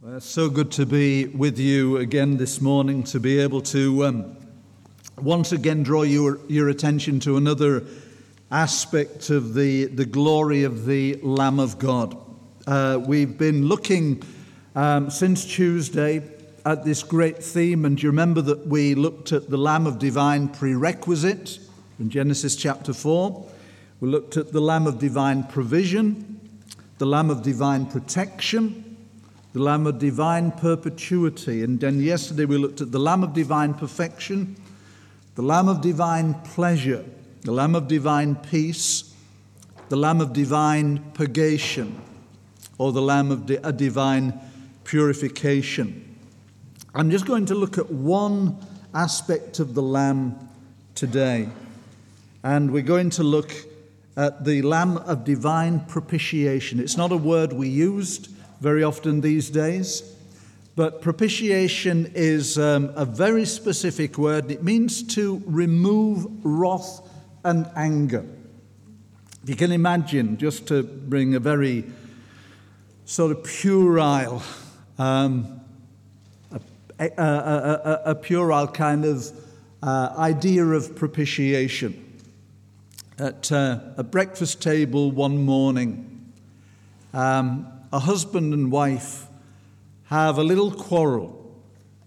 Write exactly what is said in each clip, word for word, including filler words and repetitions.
Uh, so good to be with you again this morning, to be able to um, once again draw your, your attention to another aspect of the, the glory of the Lamb of God. Uh, we've been looking um, since Tuesday at this great theme, and you remember that we looked at the Lamb of Divine Prerequisite in Genesis chapter four. We looked at the Lamb of Divine Provision, the Lamb of Divine Protection, the Lamb of Divine Perpetuity. And then yesterday we looked at the Lamb of Divine Perfection, the Lamb of Divine Pleasure, the Lamb of Divine Peace, the Lamb of Divine Purgation, or the Lamb of di- a Divine Purification. I'm just going to look at one aspect of the Lamb today. And we're going to look at the Lamb of Divine Propitiation. It's not a word we used very often these days, but propitiation is um, a very specific word. It means to remove wrath and anger. If you can imagine, just to bring a very sort of puerile, um, a, a, a, a, a puerile kind of uh, idea of propitiation. At uh, a breakfast table one morning, um, a husband and wife have a little quarrel.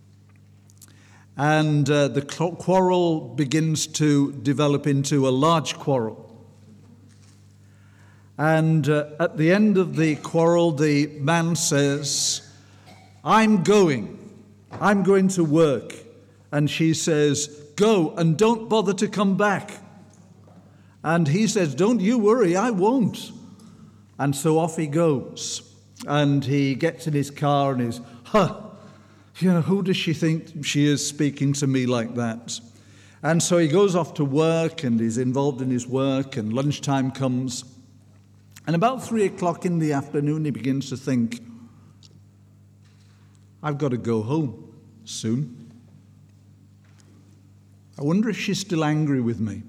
And uh, the quarrel begins to develop into a large quarrel. And uh, at the end of the quarrel, the man says, "I'm going. I'm going to work." And she says, "Go and don't bother to come back." And he says, "Don't you worry, I won't." And so off he goes. And he gets in his car and he's, huh, you know, who does she think she is speaking to me like that? And so he goes off to work and he's involved in his work, and lunchtime comes. And about three o'clock in the afternoon, he begins to think, I've got to go home soon. I wonder if she's still angry with me.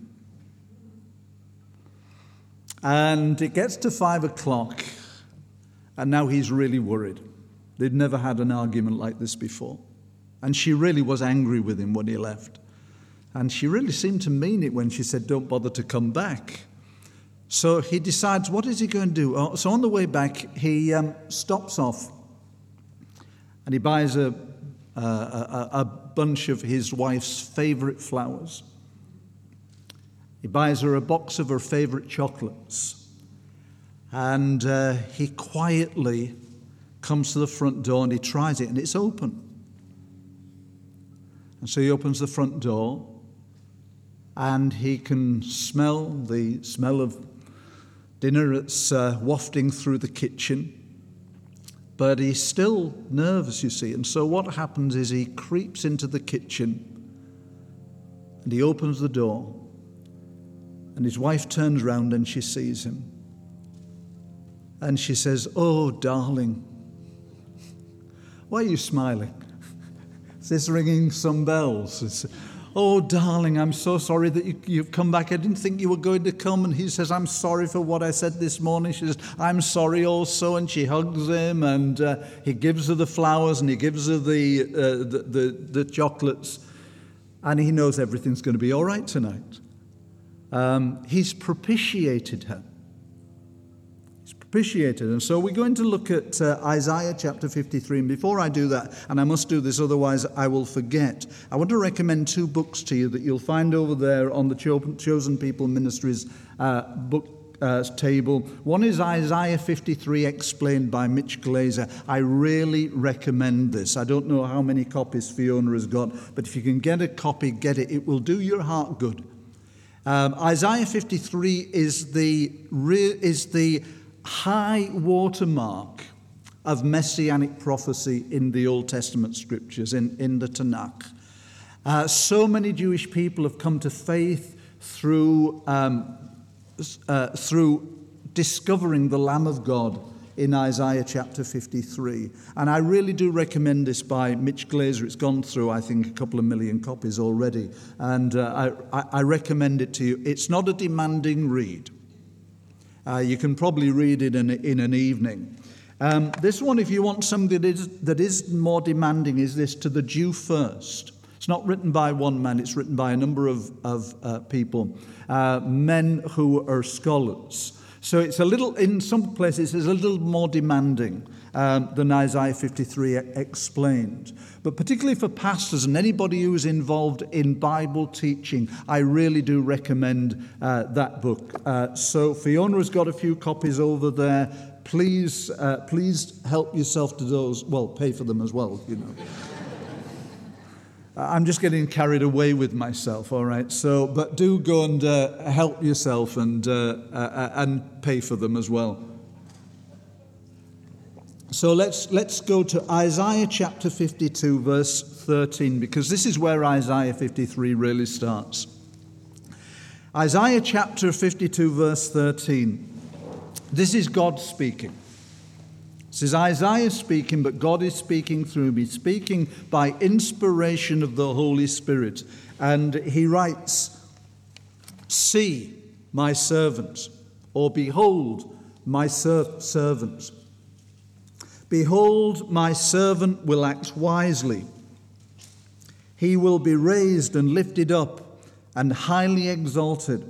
And it gets to five o'clock, and now he's really worried. They'd never had an argument like this before. And she really was angry with him when he left. And she really seemed to mean it when she said, "Don't bother to come back." So he decides, what is he going to do? Oh, so on the way back, he um, stops off, and he buys a, a, a, a bunch of his wife's favorite flowers. He buys her a box of her favorite chocolates. And uh, he quietly comes to the front door and he tries it, and it's open. And so he opens the front door, and he can smell the smell of dinner that's uh, wafting through the kitchen. But he's still nervous, you see. And so what happens is he creeps into the kitchen and he opens the door. And his wife turns round and she sees him. And she says, "Oh, darling, why are you smiling? Is this ringing some bells?" It's, "Oh, darling, I'm so sorry that you, you've come back. I didn't think you were going to come." And he says, "I'm sorry for what I said this morning." She says, "I'm sorry also." And she hugs him, and uh, he gives her the flowers, and he gives her the, uh, the, the, the chocolates. And he knows everything's going to be all right tonight. Um, he's propitiated her. He's propitiated. And so we're going to look at uh, Isaiah chapter fifty-three. And before I do that, and I must do this, otherwise I will forget, I want to recommend two books to you that you'll find over there on the Chosen People Ministries uh, book uh, table. One is Isaiah fifty-three Explained by Mitch Glaser. I really recommend this. I don't know how many copies Fiona has got, but if you can get a copy, get it. It will do your heart good. Um, Isaiah fifty-three is the re- is the high watermark of messianic prophecy in the Old Testament scriptures, in, in the Tanakh. Uh, so many Jewish people have come to faith through um, uh, through discovering the Lamb of God in Isaiah chapter fifty-three. And I really do recommend this by Mitch Glaser. It's gone through, I think, a couple of million copies already. And uh, I, I recommend it to you. It's not a demanding read. Uh, you can probably read it in, in an evening. Um, this one, if you want something that is, that is more demanding, is this: to the Jew first. It's not written by one man, it's written by a number of, of uh, people, uh, men who are scholars. So it's a little, in some places, it's a little more demanding um, than Isaiah fifty-three explained. But particularly for pastors and anybody who's involved in Bible teaching, I really do recommend uh, that book. Uh, so Fiona has got a few copies over there. Please, uh, please help yourself to those. Well, pay for them as well, you know. I'm just getting carried away with myself, all right? So, but do go and uh, help yourself and uh, uh, and pay for them as well. So let's let's go to Isaiah chapter fifty-two, verse thirteen, because this is where Isaiah fifty-three really starts. Isaiah chapter fifty-two, verse thirteen. This is God speaking. This is Isaiah speaking, but God is speaking through me, speaking by inspiration of the Holy Spirit. And he writes, "See my servant," or "Behold my ser- servant. Behold, my servant will act wisely. He will be raised and lifted up and highly exalted.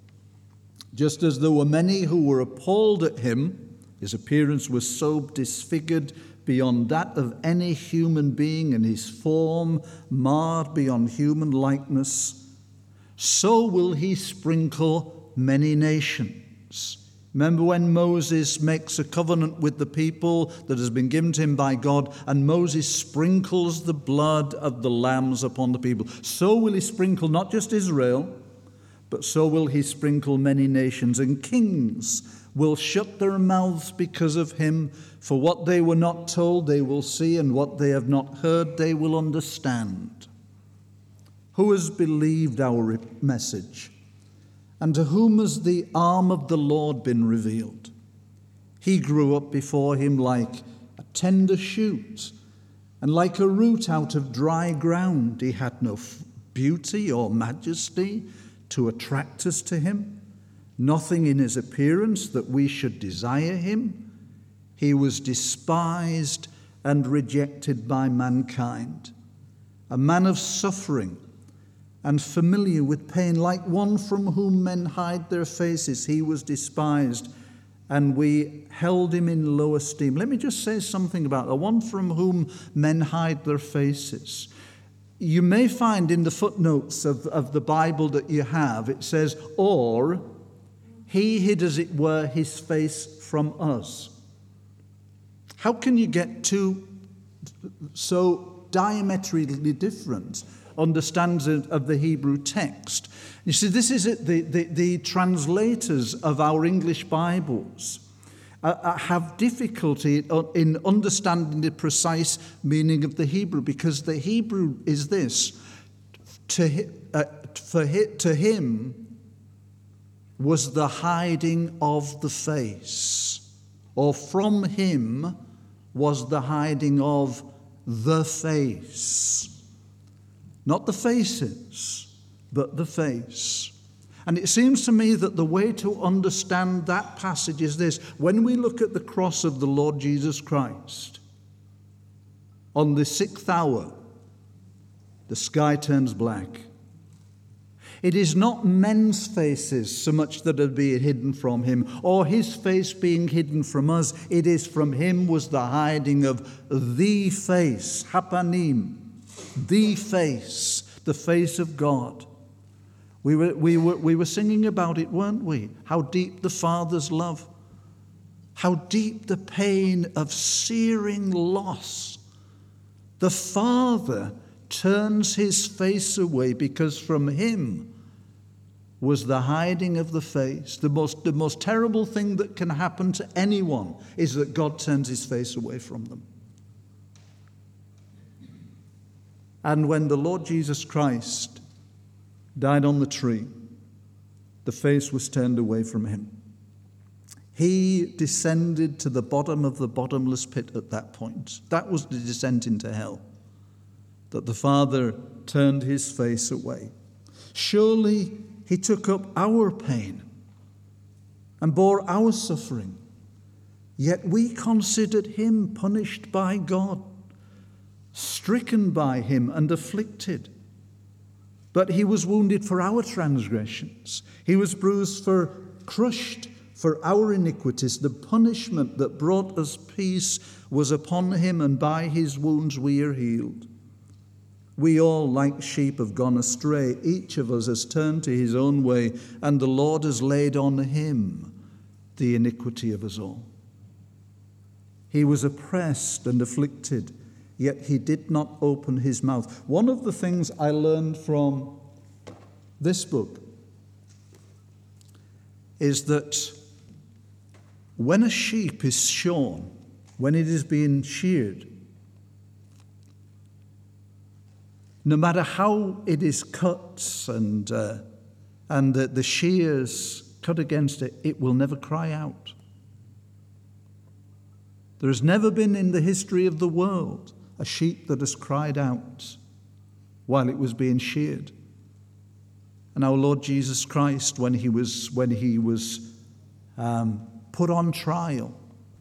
Just as there were many who were appalled at him, his appearance was so disfigured beyond that of any human being, and his form marred beyond human likeness. So will he sprinkle many nations." Remember when Moses makes a covenant with the people that has been given to him by God, and Moses sprinkles the blood of the lambs upon the people. So will he sprinkle not just Israel, but so will he sprinkle many nations, and kings will shut their mouths because of him. For what they were not told, they will see, and what they have not heard, they will understand. Who has believed our message? And to whom has the arm of the Lord been revealed? He grew up before him like a tender shoot, and like a root out of dry ground. He had no beauty or majesty to attract us to him, nothing in his appearance that we should desire him. He was despised and rejected by mankind, a man of suffering and familiar with pain, like one from whom men hide their faces. He was despised, and we held him in low esteem. Let me just say something about the one from whom men hide their faces. You may find in the footnotes of, of the Bible that you have, it says, "Or he hid, as it were, his face from us." How can you get two so diametrically different understands of the Hebrew text? You see, this is it. The, the, the translators of our English Bibles uh, have difficulty in understanding the precise meaning of the Hebrew, because the Hebrew is this: to, uh, for to him was the hiding of the face, or from him was the hiding of the face. Not the faces, but the face. And it seems to me that the way to understand that passage is this: when we look at the cross of the Lord Jesus Christ, on the sixth hour, the sky turns black. It is not men's faces so much that are being hidden from him, or his face being hidden from us. It is from him was the hiding of the face, hapanim, the face, the face of God. We were, we were, we were singing about it, weren't we? How deep the Father's love, how deep the pain of searing loss. The Father turns his face away because from him was the hiding of the face. The most, the most terrible thing that can happen to anyone is that God turns his face away from them. And when the Lord Jesus Christ died on the tree, the face was turned away from him. He descended to the bottom of the bottomless pit at that point. That was the descent into hell, that the Father turned his face away. Surely he took up our pain and bore our suffering, Yet we considered him punished by God, stricken by him and afflicted. But he was wounded for our transgressions. He was bruised for, crushed for our iniquities. The punishment that brought us peace was upon him, and by his wounds we are healed. We all, like sheep, have gone astray. Each of us has turned to his own way, and the Lord has laid on him the iniquity of us all. He was oppressed and afflicted, yet he did not open his mouth. One of the things I learned from this book is that when a sheep is shorn, when it is being sheared, no matter how it is cut and, uh, and the, the shears cut against it, it will never cry out. There has never been in the history of the world a sheep that has cried out while it was being sheared. And our Lord Jesus Christ, when he was when he was um, put on trial,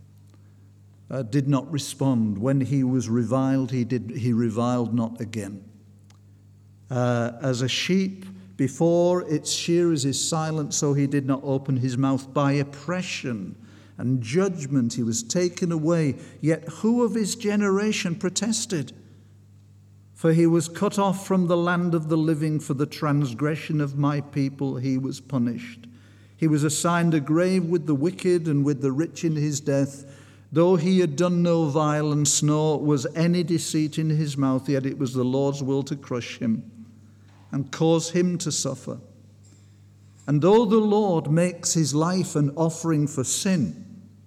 uh, did not respond. When he was reviled, he did he reviled not again. Uh, as a sheep before its shearers is silent, so he did not open his mouth. By oppression and judgment he was taken away. Yet who of his generation protested? For he was cut off from the land of the living. For the transgression of my people he was punished. He was assigned a grave with the wicked and with the rich in his death. Though he had done no violence, nor was any deceit in his mouth, yet it was the Lord's will to crush him and cause him to suffer. And though the Lord makes his life an offering for sin,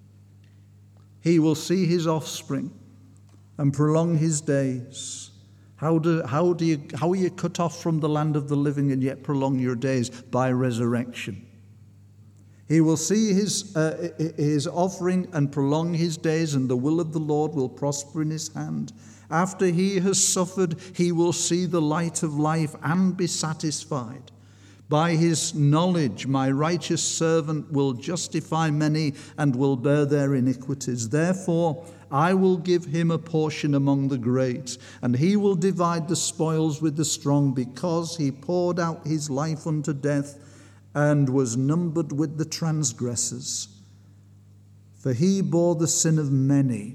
he will see his offspring and prolong his days. How do, how do you, how are you cut off from the land of the living and yet prolong your days? By resurrection. He will see his, uh, his offering and prolong his days, and the will of the Lord will prosper in his hand. After he has suffered, he will see the light of life and be satisfied. By his knowledge, my righteous servant will justify many and will bear their iniquities. Therefore, I will give him a portion among the great, and he will divide the spoils with the strong, because he poured out his life unto death and was numbered with the transgressors. For he bore the sin of many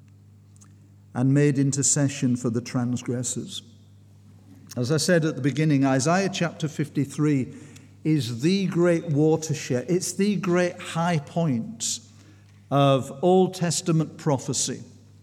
and made intercession for the transgressors. As I said at the beginning, Isaiah chapter fifty-three is the great watershed. It's the great high point of Old Testament prophecy.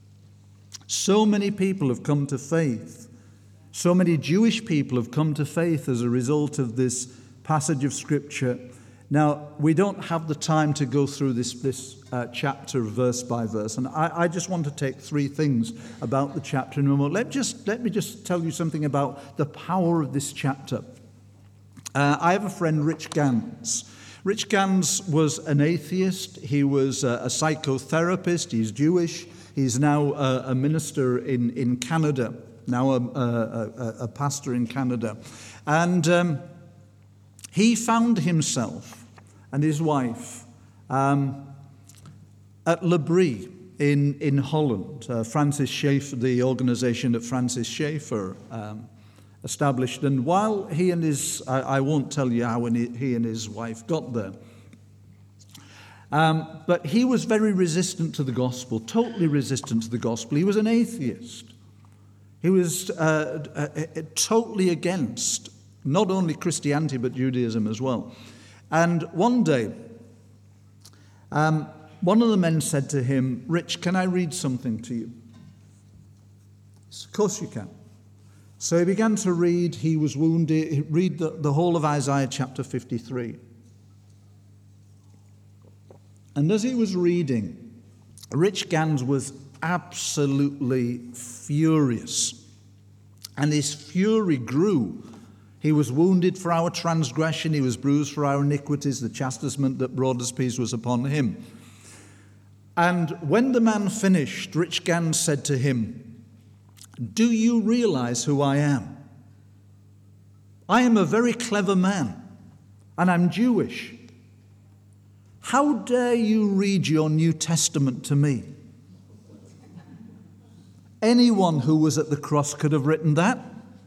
So many people have come to faith. So many Jewish people have come to faith as a result of this passage of Scripture. Now, we don't have the time to go through this, this uh, chapter verse by verse, and I, I just want to take three things about the chapter in a moment. Let, just, let me just tell you something about the power of this chapter. Uh, I have a friend, Rich Gans. Rich Gans was an atheist. He was a, a psychotherapist. He's Jewish. He's now a, a minister in, in Canada, now a, a, a pastor in Canada. And Um, He found himself and his wife um, at Le Brie in, in Holland. Uh, Francis Schaeffer, the organization that Francis Schaeffer um, established. And while he and his, I, I won't tell you how he and his wife got there, um, but he was very resistant to the gospel, totally resistant to the gospel. He was an atheist. He was uh, uh, uh, totally against not only Christianity, but Judaism as well. And one day, um, one of the men said to him, "Rich, can I read something to you?" He said, "Of course you can." So he began to read. He was wounded. He read the, the whole of Isaiah chapter fifty-three. And as he was reading, Rich Gans was absolutely furious. And his fury grew. He was wounded for our transgression. He was bruised for our iniquities. The chastisement that brought us peace was upon him. And when the man finished, Rich Gans said to him, "Do you realize who I am? I am a very clever man, and I'm Jewish. How dare you read your New Testament to me? Anyone who was at the cross could have written that.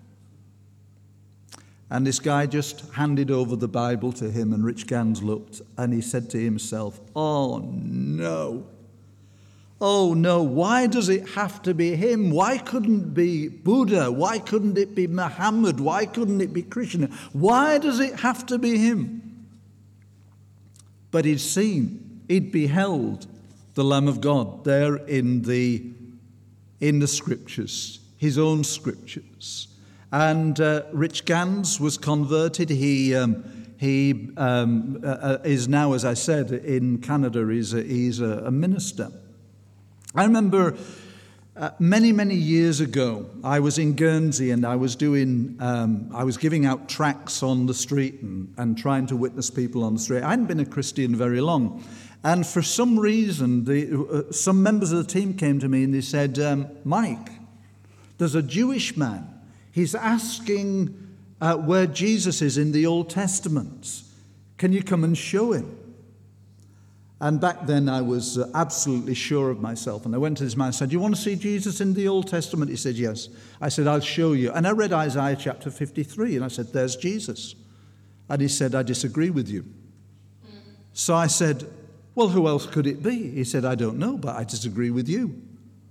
And this guy just handed over the Bible to him, and Rich Gans looked, and he said to himself, oh no, oh no, why does it have to be him? Why couldn't it be Buddha? Why couldn't it be Muhammad? Why couldn't it be Krishna? Why does it have to be him? But he'd seen, he'd beheld the Lamb of God there in the, in the scriptures, his own scriptures. And uh, Rich Gans was converted. He um, he um, uh, is now, as I said, in Canada. He's a, he's a, a minister. I remember uh, many, many years ago, I was in Guernsey, and I was doing, um, I was giving out tracts on the street and, and trying to witness people on the street. I hadn't been a Christian very long, and for some reason, the, uh, some members of the team came to me and they said, um, "Mike, there's a Jewish man. He's asking uh, where Jesus is in the Old Testament. Can you come and show him?" And back then I was uh, absolutely sure of myself. And I went to this man and said, "Do you want to see Jesus in the Old Testament?" He said, "Yes." I said, "I'll show you." And I read Isaiah chapter fifty-three, and I said, "There's Jesus." And he said, "I disagree with you." So I said, "Well, who else could it be?" He said, "I don't know, but I disagree with you."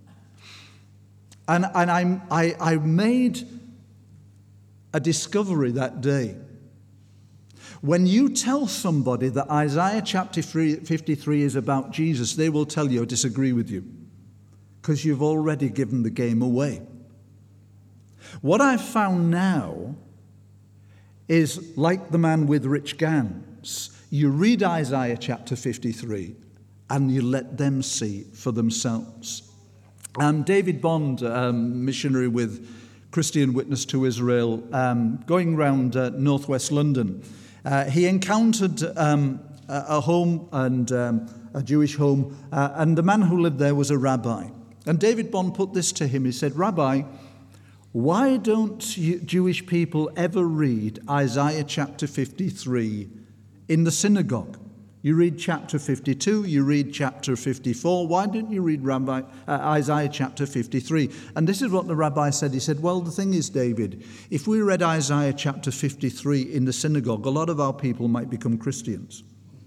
And, and I, I, I made a discovery that day. When you tell somebody that Isaiah chapter fifty-three is about Jesus, they will tell you, "I disagree with you," because you've already given the game away. What I've found now is like the man with Rich Gans. You read Isaiah chapter fifty-three and you let them see for themselves. Um, David Bond, um, missionary with Christian Witness to Israel, um, going around uh, northwest London, uh, he encountered um, a, a home, and um, a Jewish home, uh, and the man who lived there was a rabbi. And David Bond put this to him. He said, "Rabbi, why don't you, Jewish people ever read Isaiah chapter fifty-three in the synagogue? You read chapter fifty-two, you read chapter fifty-four. Why don't you read Rabbi, uh, Isaiah chapter fifty-three? And this is what the rabbi said. He said, "Well, the thing is, David, if we read Isaiah chapter fifty-three in the synagogue, a lot of our people might become Christians."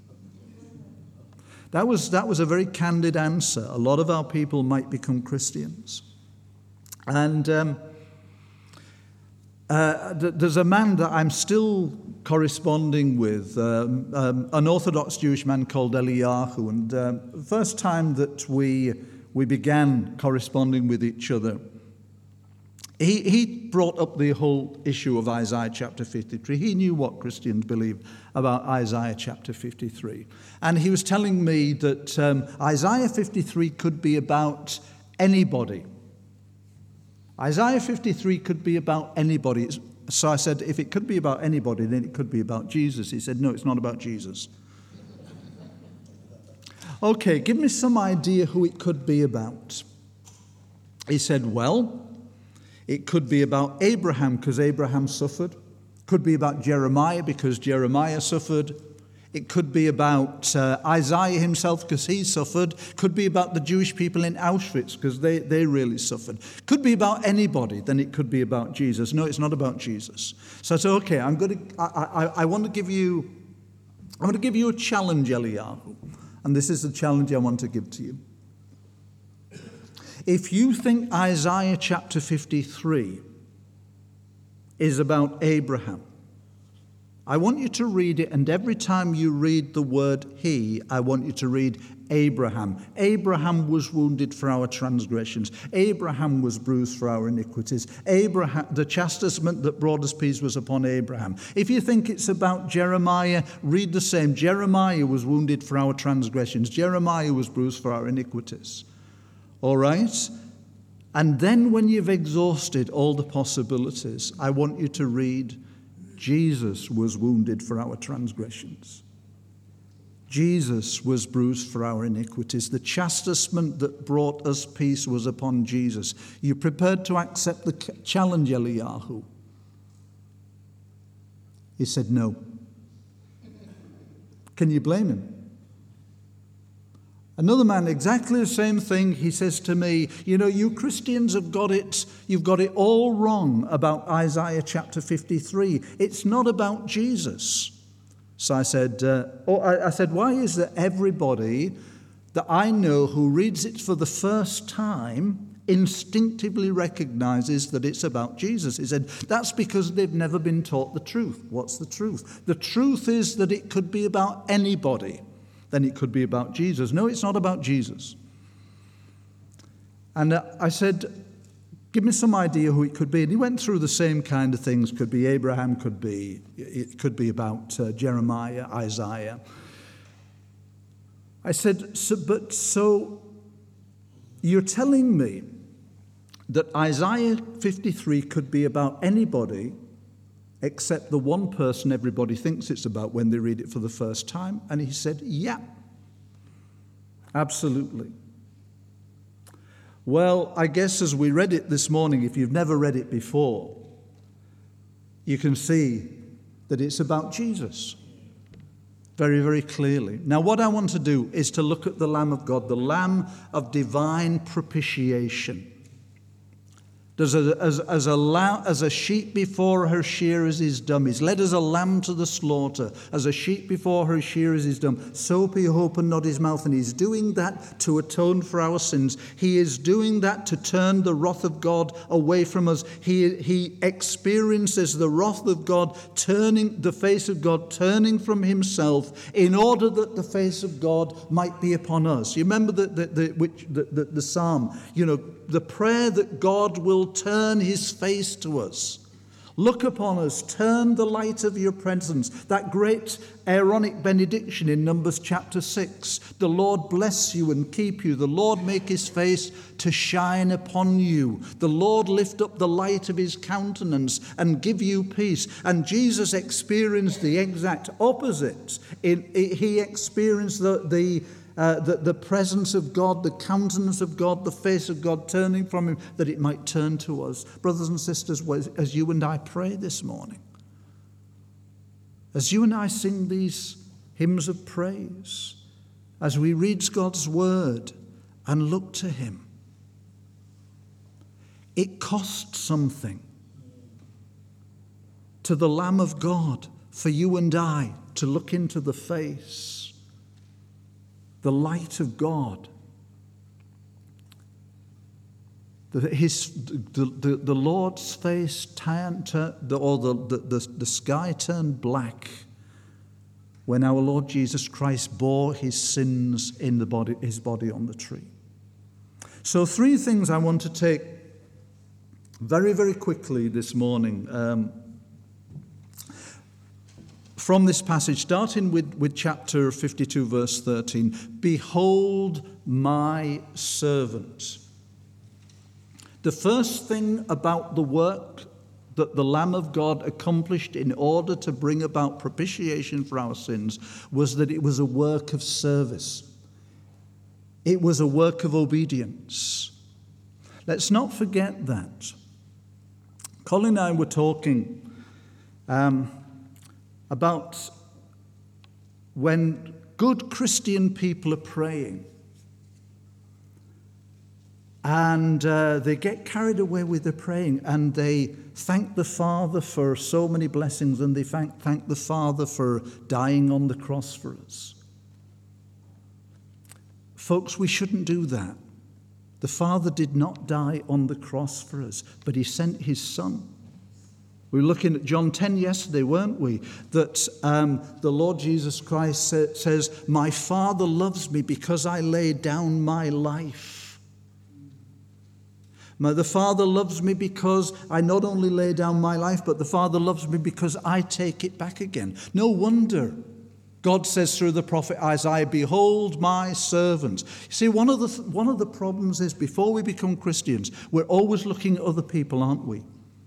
That was, that was a very candid answer. A lot of our people might become Christians. And um, uh, th- there's a man that I'm still corresponding with, um, um, an Orthodox Jewish man called Eliyahu. And uh, the first time that we we began corresponding with each other, he, he brought up the whole issue of Isaiah chapter fifty-three. He knew what Christians believe about Isaiah chapter fifty-three. And he was telling me that um, Isaiah fifty-three could be about anybody. Isaiah fifty-three could be about anybody. It's, So I said, if it could be about anybody, then it could be about Jesus. He said, "No, it's not about Jesus." Okay, give me some idea who it could be about. He said, "Well, it could be about Abraham because Abraham suffered. Could be about Jeremiah because Jeremiah suffered. It could be about uh, Isaiah himself because he suffered. Could be about the Jewish people in Auschwitz because they, they really suffered. Could be about anybody, then it could be about Jesus." No, it's not about Jesus. So I said, okay, I'm going to, I, I, I want to give you, I want to give you a challenge, Eliyahu. And this is the challenge I want to give to you. If you think Isaiah chapter fifty-three is about Abraham, I want you to read it, and every time you read the word he, I want you to read Abraham. Abraham was wounded for our transgressions. Abraham was bruised for our iniquities. Abraham, the chastisement that brought us peace was upon Abraham. If you think it's about Jeremiah, read the same. Jeremiah was wounded for our transgressions. Jeremiah was bruised for our iniquities. All right? And then when you've exhausted all the possibilities, I want you to read Jesus was wounded for our transgressions. Jesus was bruised for our iniquities. The chastisement that brought us peace was upon Jesus. You prepared to accept the challenge, Eliyahu? He said no. Can you blame him? Another man, exactly the same thing. He says to me, you know, you Christians have got it, you've got it all wrong about Isaiah chapter fifty-three. It's not about Jesus. So I said, uh, oh, I, I said, why is that everybody that I know who reads it for the first time instinctively recognizes that it's about Jesus? He said, that's because they've never been taught the truth. What's the truth? The truth is that it could be about anybody. Then it could be about Jesus. No, it's not about Jesus. And uh, I said, give me some idea who it could be. And he went through the same kind of things. Could be Abraham, could be, it could be about uh, Jeremiah, Isaiah. I said, so, but so you're telling me that Isaiah fifty-three could be about anybody except the one person everybody thinks it's about when they read it for the first time? And he said, yeah, absolutely. Well, I guess as we read it this morning, if you've never read it before, you can see that it's about Jesus very, very clearly. Now, what I want to do is to look at the Lamb of God, the Lamb of divine propitiation. As a, as, as, a lamb, as a sheep before her shearers is dumb, he's led as a lamb to the slaughter, as a sheep before her shearers is dumb, so he opened not his mouth. And he's doing that to atone for our sins. He is doing that to turn the wrath of God away from us. He, he experiences the wrath of God, turning the face of God, turning from himself, in order that the face of God might be upon us. You remember the, the, the, which, the, the, the psalm, you know, the prayer that God will turn his face to us. Look upon us, turn the light of your presence. That great Aaronic benediction in Numbers chapter six. The Lord bless you and keep you. The Lord make his face to shine upon you. The Lord lift up the light of his countenance and give you peace. And Jesus experienced the exact opposite. In, he experienced the, the Uh, the, the presence of God, the countenance of God, the face of God turning from him, that it might turn to us. Brothers and sisters, as you and I pray this morning, as you and I sing these hymns of praise, as we read God's word and look to him, it costs something to the Lamb of God for you and I to look into the face, the light of God. The, his, the, the, the Lord's face turned, turn, or the, the, the, the sky turned black when our Lord Jesus Christ bore his sins in the body, his body on the tree. So three things I want to take very, very quickly this morning um, from this passage, starting with, with chapter fifty-two, verse thirteen. Behold my servant. The first thing about the work that the Lamb of God accomplished in order to bring about propitiation for our sins was that it was a work of service. It was a work of obedience. Let's not forget that. Colin and I were talking um, about when good Christian people are praying and uh, they get carried away with their praying and they thank the Father for so many blessings and they thank, thank the Father for dying on the cross for us. Folks, we shouldn't do that. The Father did not die on the cross for us, but he sent his Son. We were looking at John ten yesterday, weren't we? That um, the Lord Jesus Christ sa- says, my Father loves me because I lay down my life. My, the Father loves me because I not only lay down my life, but the Father loves me because I take it back again. No wonder God says through the prophet Isaiah, behold my servant. You see, one of the th- one of the problems is before we become Christians, we're always looking at other people, aren't we?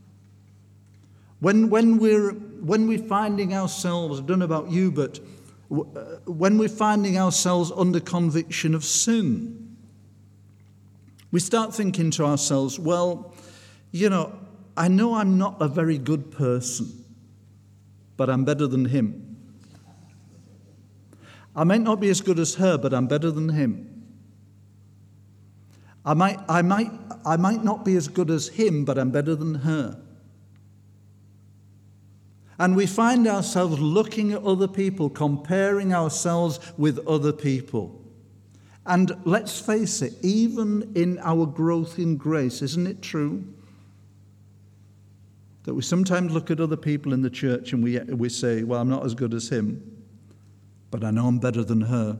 When, when, we're, when we're finding ourselves, I don't know about you, but w- uh, when we're finding ourselves under conviction of sin, we start thinking to ourselves, well, you know, I know I'm not a very good person, but I'm better than him. I might not be as good as her, but I'm better than him. I might, I might, I might not be as good as him, but I'm better than her. And we find ourselves looking at other people, comparing ourselves with other people. And let's face it, even in our growth in grace, isn't it true that we sometimes look at other people in the church and we, we say, well, I'm not as good as him, but I know I'm better than her.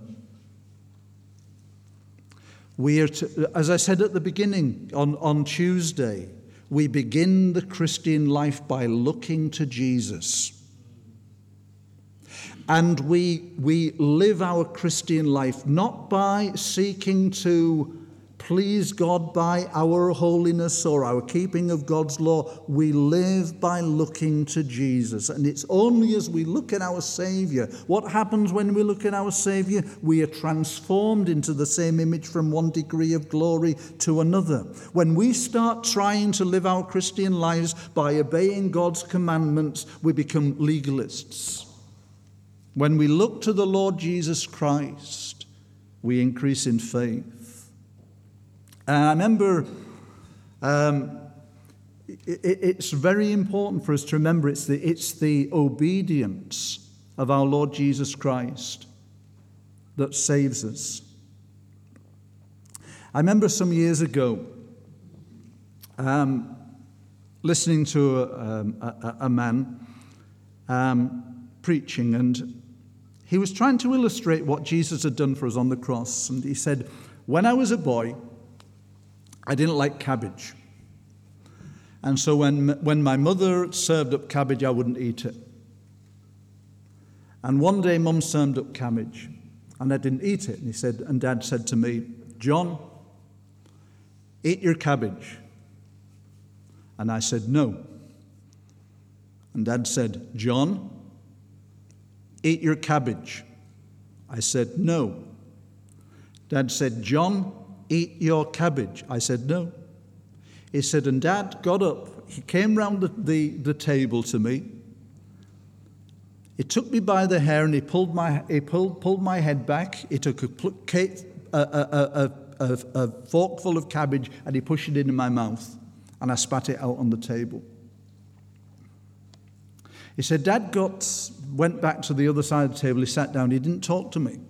We are, to, as I said at the beginning, on, on Tuesday, we begin the Christian life by looking to Jesus. And we, we live our Christian life not by seeking to please God by our holiness or our keeping of God's law. We live by looking to Jesus. And it's only as we look at our Savior. What happens when we look at our Savior? We are transformed into the same image from one degree of glory to another. When we start trying to live our Christian lives by obeying God's commandments, we become legalists. When we look to the Lord Jesus Christ, we increase in faith. And I remember um, it, it's very important for us to remember it's the, it's the obedience of our Lord Jesus Christ that saves us. I remember some years ago um, listening to a, um, a, a man um, preaching, and he was trying to illustrate what Jesus had done for us on the cross. And he said, when I was a boy, I didn't like cabbage. And so when, when my mother served up cabbage, I wouldn't eat it. And one day, Mum served up cabbage, and I didn't eat it. And he said, and Dad said to me, John, eat your cabbage. And I said, no. And Dad said, John, eat your cabbage. I said, no. Dad said, John, eat your cabbage. I said, no. He said, and Dad got up. He came round the, the, the table to me. He took me by the hair and he pulled my he pulled, pulled my head back. He took a, a, a, a, a, a forkful of cabbage and he pushed it into my mouth. And I spat it out on the table. He said, Dad got, went back to the other side of the table. He sat down. He didn't talk to me.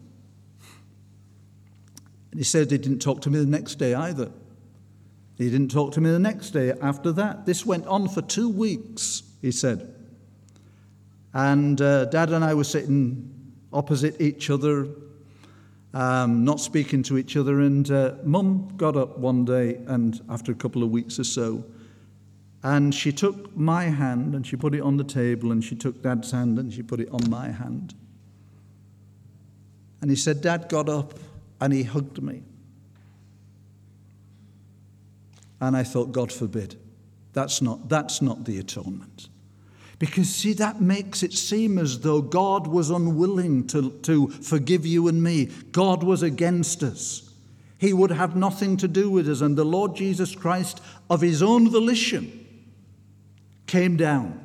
And he said he didn't talk to me the next day either. He didn't talk to me the next day after that. This went on for two weeks, he said. And uh, Dad and I were sitting opposite each other, um, not speaking to each other. And uh, Mum got up one day, and after a couple of weeks or so, and she took my hand and she put it on the table, and she took Dad's hand and she put it on my hand. And he said, Dad got up and he hugged me. And I thought, God forbid, that's not, that's not the atonement. Because, see, that makes it seem as though God was unwilling to, to forgive you and me. God was against us. He would have nothing to do with us. And the Lord Jesus Christ, of his own volition, came down.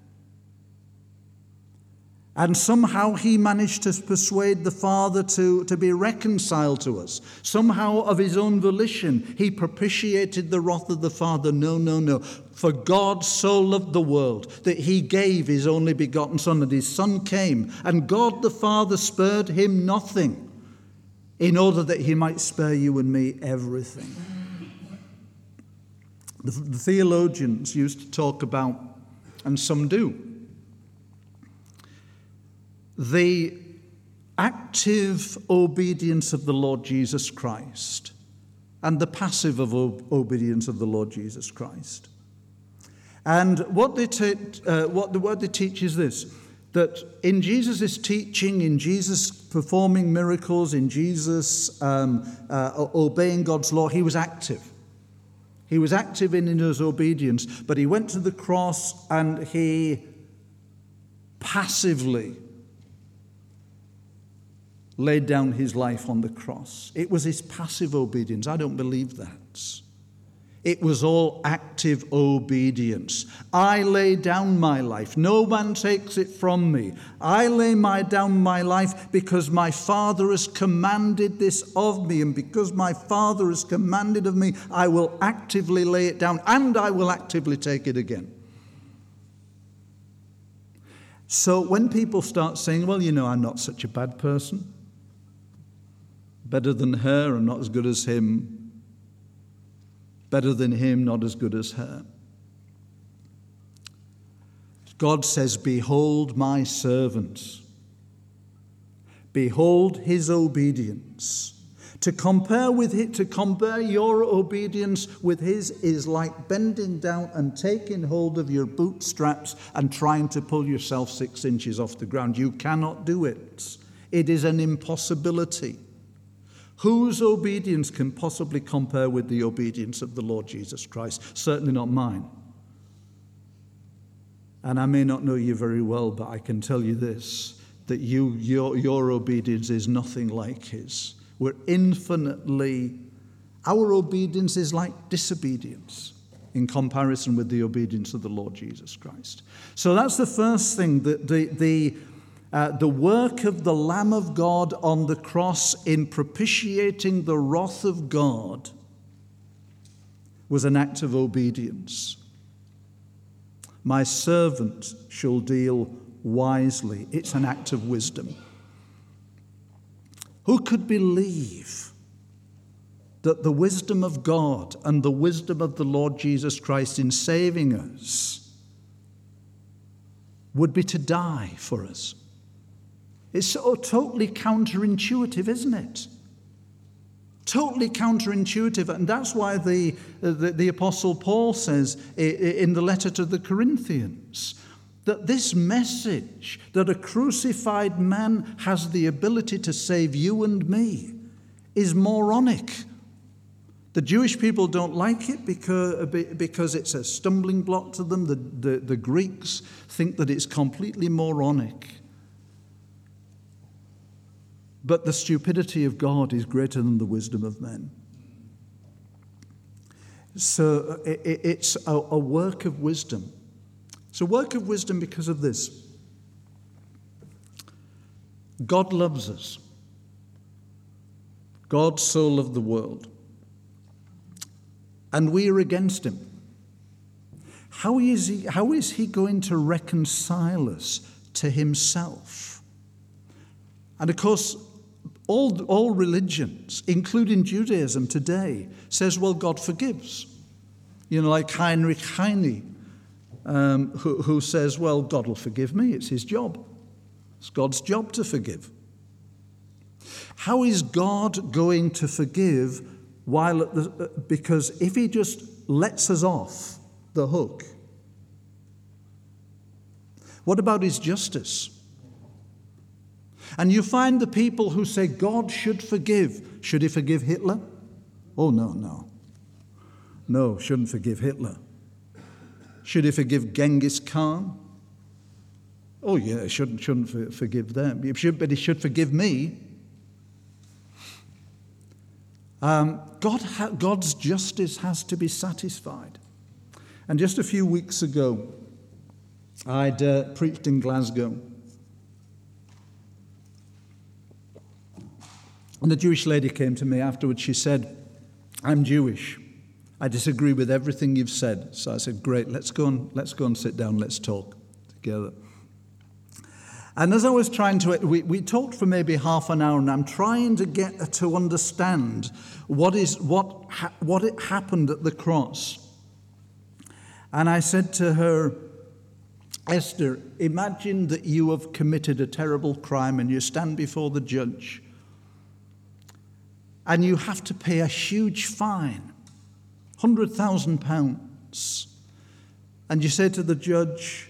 And somehow he managed to persuade the Father to, to be reconciled to us. Somehow of his own volition, he propitiated the wrath of the Father. No, no, no. For God so loved the world that he gave his only begotten Son, and his Son came. And God the Father spared him nothing in order that he might spare you and me everything. The, the theologians used to talk about, and some do, the active obedience of the Lord Jesus Christ and the passive of obedience of the Lord Jesus Christ. And what they, te- uh, what, the, what they teach is this, that in Jesus' teaching, in Jesus performing miracles, in Jesus um, uh, obeying God's law, he was active. He was active in his obedience, but he went to the cross and he passively laid down his life on the cross. It was his passive obedience. I don't believe that. It was all active obedience. I lay down my life. No man takes it from me. I lay my down my life because my Father has commanded this of me. And because my Father has commanded of me, I will actively lay it down and I will actively take it again. So when people start saying, well, you know, I'm not such a bad person, better than her and not as good as him, better than him, not as good as her. God says, behold my servant. Behold his obedience. To compare with it, to compare your obedience with his is like bending down and taking hold of your bootstraps and trying to pull yourself six inches off the ground. You cannot do it. It is an impossibility. Whose obedience can possibly compare with the obedience of the Lord Jesus Christ? Certainly not mine. And I may not know you very well, but I can tell you this, that you, your, your obedience is nothing like his. We're infinitely, our obedience is like disobedience in comparison with the obedience of the Lord Jesus Christ. So that's the first thing, that the, the, uh, the work of the Lamb of God on the cross in propitiating the wrath of God was an act of obedience. My servant shall deal wisely. It's an act of wisdom. Who could believe that the wisdom of God and the wisdom of the Lord Jesus Christ in saving us would be to die for us? It's so totally counterintuitive, isn't it? Totally counterintuitive. And that's why the, the, the Apostle Paul says in the letter to the Corinthians that this message, that a crucified man has the ability to save you and me, is moronic. The Jewish people don't like it because, because it's a stumbling block to them. The, the, the Greeks think that it's completely moronic. But the stupidity of God is greater than the wisdom of men. So it's a, a work of wisdom. It's a work of wisdom because of this. God loves us. God so loved the world. And we are against him. How is he, how is he going to reconcile us to himself? And of course, all, all religions, including Judaism today, says, well, God forgives. You know, like Heinrich Heine, Um, who, who says, well, God will forgive me. It's his job. It's God's job to forgive. How is God going to forgive while at the, because if he just lets us off the hook, what about his justice? And you find the people who say God should forgive. Should he forgive Hitler? Oh, no, no. No, shouldn't forgive Hitler. Should he forgive Genghis Khan? Oh, yeah, he shouldn't, shouldn't forgive them. He should, but he should forgive me. Um, God ha- God's justice has to be satisfied. And just a few weeks ago, I'd uh, preached in Glasgow. And a Jewish lady came to me afterwards. She said, I'm Jewish. I disagree with everything you've said. So I said, great, let's go and let's go and sit down, let's talk together. And as I was trying to, we, we talked for maybe half an hour, and I'm trying to get her to understand what is what ha, what it happened at the cross. And I said to her, Esther, imagine that you have committed a terrible crime and you stand before the judge and you have to pay a huge fine, one hundred thousand pounds. And you say to the judge,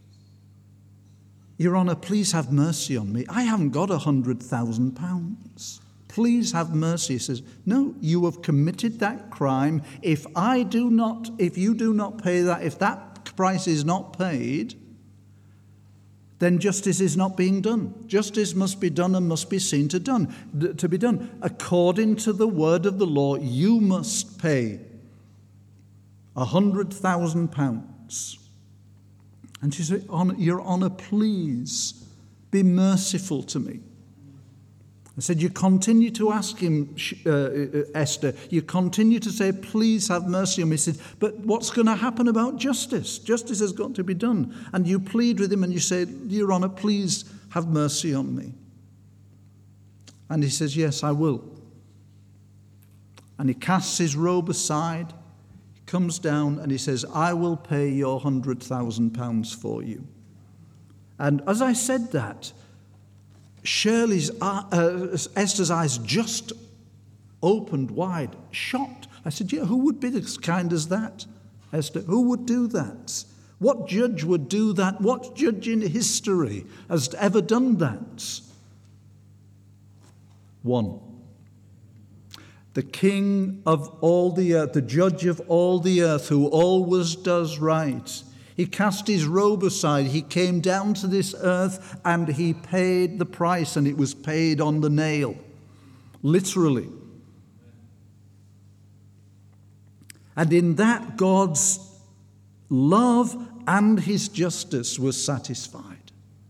Your Honour, please have mercy on me. I haven't got one hundred thousand pounds. Please have mercy. He says, no, you have committed that crime. If I do not, if you do not pay that, if that price is not paid, then justice is not being done. Justice must be done and must be seen to done to be done. According to the word of the law, you must pay a hundred thousand pounds. And she said, Your Honour, please be merciful to me. I said, you continue to ask him, uh, Esther, you continue to say, please have mercy on me. He said, but what's going to happen about justice? Justice has got to be done. And you plead with him and you say, Your Honour, please have mercy on me. And he says, yes, I will. And he casts his robe aside, he comes down and he says, I will pay your hundred thousand pounds for you. And as I said that, Shirley's, uh, uh, Esther's eyes just opened wide, shocked. I said, yeah, who would be as kind as that, Esther? Who would do that? What judge would do that? What judge in history has ever done that? One. The King of all the earth, the judge of all the earth, who always does right. He cast his robe aside, he came down to this earth, and he paid the price, and it was paid on the nail, literally. And in that, God's love and his justice was satisfied.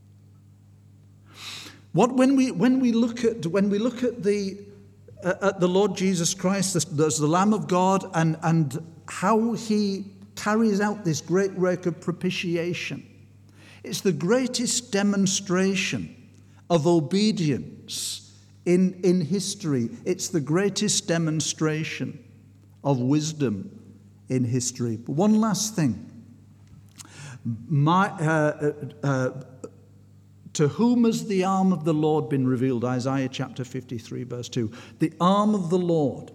What when we when we look at when we look at the uh, at the Lord Jesus Christ as, as the Lamb of God, and and how he carries out this great work of propitiation. It's the greatest demonstration of obedience in, in history. It's the greatest demonstration of wisdom in history. But one last thing. My, uh, uh, uh, to whom has the arm of the Lord been revealed? Isaiah chapter fifty-three, verse two. The arm of the Lord.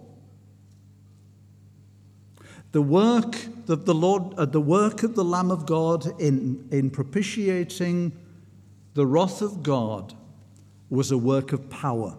The work of the Lord, uh, the work of the Lamb of God in, in propitiating the wrath of God was a work of power.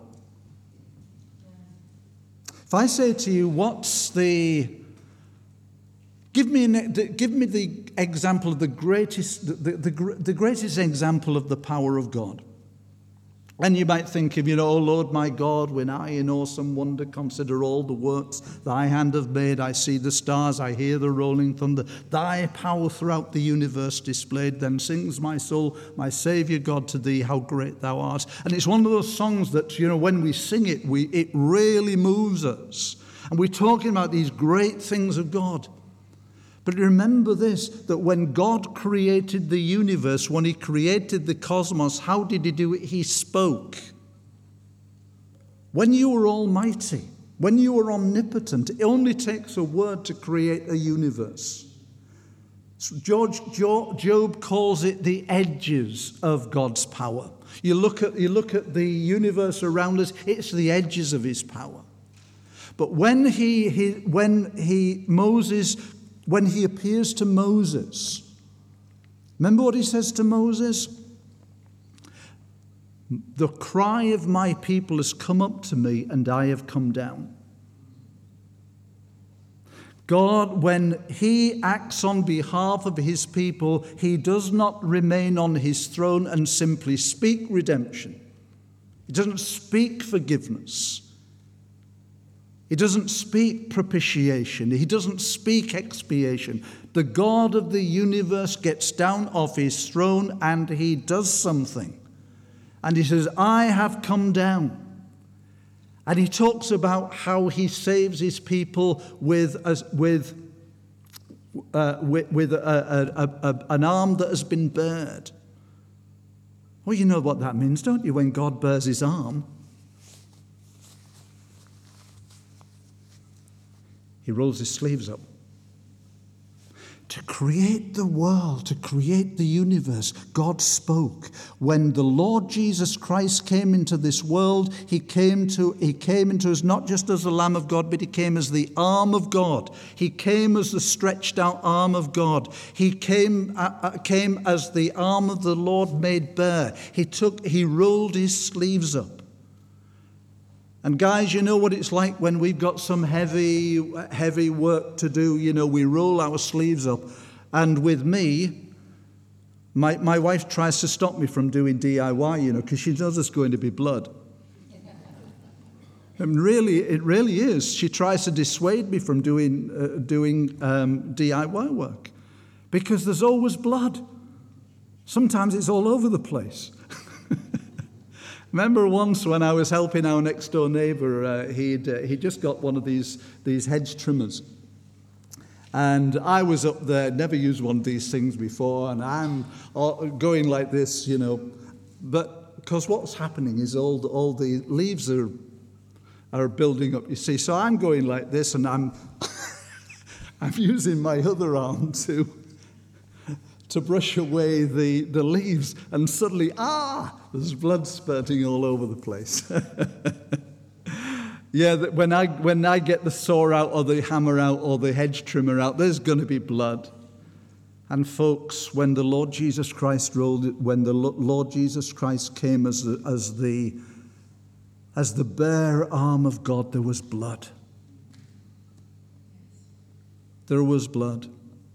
If I say to you, what's the give me an, give me the example of the greatest the, the, the, the greatest example of the power of God. And you might think of, you know, oh Lord my God, when I in awesome wonder consider all the works thy hand have made, I see the stars, I hear the rolling thunder, thy power throughout the universe displayed, then sings my soul, my Saviour God, to thee, how great thou art. And it's one of those songs that, you know, when we sing it, we it really moves us. And we're talking about these great things of God. But remember this, that when God created the universe, when he created the cosmos, how did he do it? He spoke. When you are almighty, when you are omnipotent, it only takes a word to create a universe. George, Job calls it the edges of God's power. You look at, you look at the universe around us, it's the edges of his power. But when he, he when he Moses When he appears to Moses, remember what he says to Moses? The cry of my people has come up to me, and I have come down. God, when he acts on behalf of his people, he does not remain on his throne and simply speak redemption. He doesn't speak forgiveness. He doesn't speak propitiation. He doesn't speak expiation. The God of the universe gets down off his throne and he does something. And he says, I have come down. And he talks about how he saves his people with, uh, with, uh, with, with a, a, a, a, an arm that has been bared. Well, you know what that means, don't you, when God bares his arm? He rolls his sleeves up. To create the world, to create the universe, God spoke. When the Lord Jesus Christ came into this world, he came to he came into us not just as the Lamb of God, but he came as the arm of God. He came as the stretched out arm of God. He came uh, came as the arm of the Lord made bare. He took he rolled his sleeves up. And guys, you know what it's like when we've got some heavy, heavy work to do. You know, we roll our sleeves up. And with me, my, my wife tries to stop me from doing D I Y, you know, because she knows there's going to be blood. And really, it really is. She tries to dissuade me from doing, uh, doing um, D I Y work because there's always blood. Sometimes it's all over the place. Remember once when I was helping our next door neighbour, uh, he'd, uh, he'd just got one of these, these hedge trimmers. And I was up there, never used one of these things before, and I'm going like this, you know. But because what's happening is all the, all the leaves are, are building up, you see. So I'm going like this, and I'm, I'm using my other arm to... to brush away the, the leaves, and suddenly, ah, there's blood spurting all over the place. Yeah, when I when I get the saw out or the hammer out or the hedge trimmer out, there's going to be blood. And folks, when the Lord Jesus Christ rolled it, when the Lord Jesus Christ came as the, as the as the bare arm of God, there was blood. There was blood.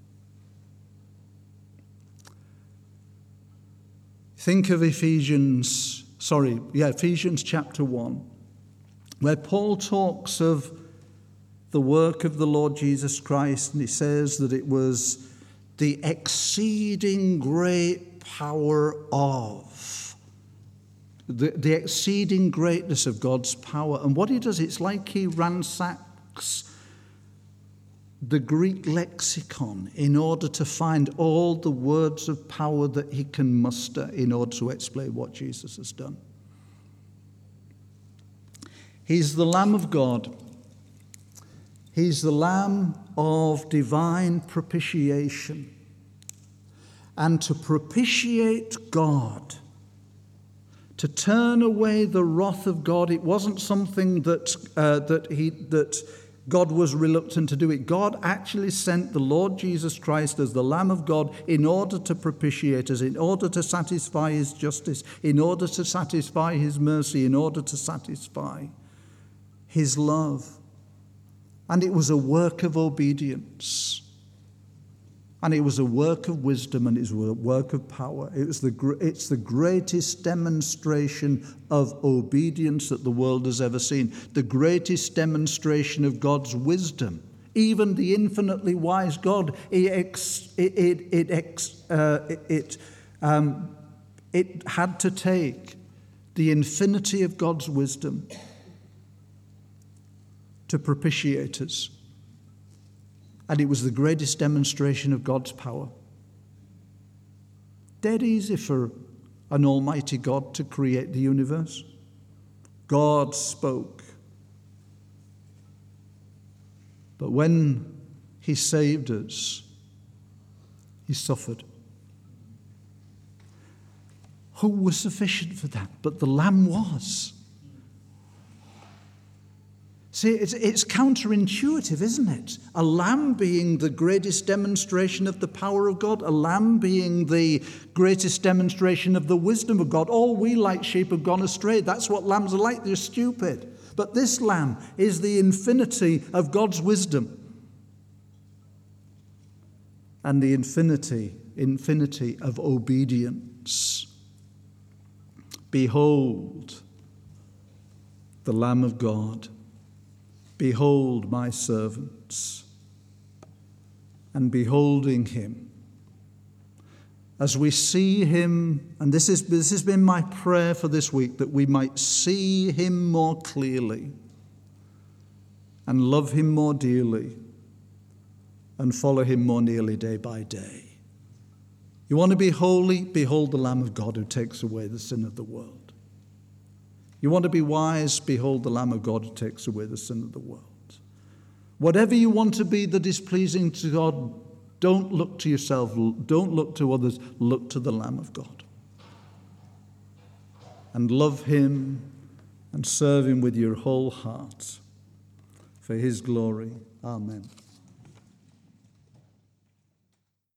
Think of Ephesians, sorry, yeah, Ephesians chapter one, where Paul talks of the work of the Lord Jesus Christ, and he says that it was the exceeding great power of, the, the exceeding greatness of God's power. And what he does, it's like he ransacks the Greek lexicon in order to find all the words of power that he can muster in order to explain what Jesus has done. He's the Lamb of God. He's the Lamb of divine propitiation. And to propitiate God, to turn away the wrath of God, it wasn't something that uh, that he that God was reluctant to do it. God actually sent the Lord Jesus Christ as the Lamb of God in order to propitiate us, in order to satisfy his justice, in order to satisfy his mercy, in order to satisfy his love. And it was a work of obedience. And it was a work of wisdom, and it was a work of power. It was the, it's the greatest demonstration of obedience that the world has ever seen. The greatest demonstration of God's wisdom. Even the infinitely wise God, it, it, it, it, uh, it, it, um, it had to take the infinity of God's wisdom to propitiate us. And it was the greatest demonstration of God's power. Dead easy for an almighty God to create the universe. God spoke. But when he saved us, he suffered. Who was sufficient for that? But the Lamb was. See, it's, it's counterintuitive, isn't it? A lamb being the greatest demonstration of the power of God, a lamb being the greatest demonstration of the wisdom of God. All we like sheep have gone astray. That's what lambs are like. They're stupid. But this lamb is the infinity of God's wisdom. And the infinity, infinity of obedience. Behold, the Lamb of God. Behold my servants. And beholding him, as we see him, and this is this has been my prayer for this week, that we might see him more clearly and love him more dearly and follow him more nearly day by day. You want to be holy? Behold the Lamb of God who takes away the sin of the world. You want to be wise? Behold the Lamb of God who takes away the sin of the world. Whatever you want to be that is pleasing to God, don't look to yourself, don't look to others, look to the Lamb of God. And love him and serve him with your whole heart for his glory. Amen.